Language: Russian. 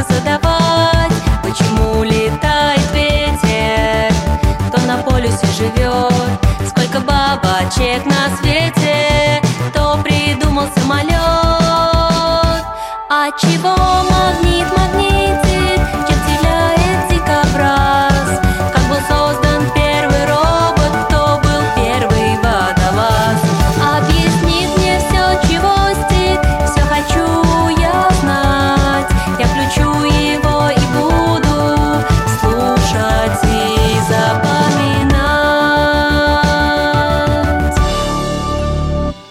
вопросы задавать. Почему летает ветер? Кто на полюсе живет? Сколько бабочек на свете? Кто придумал самолет? А чего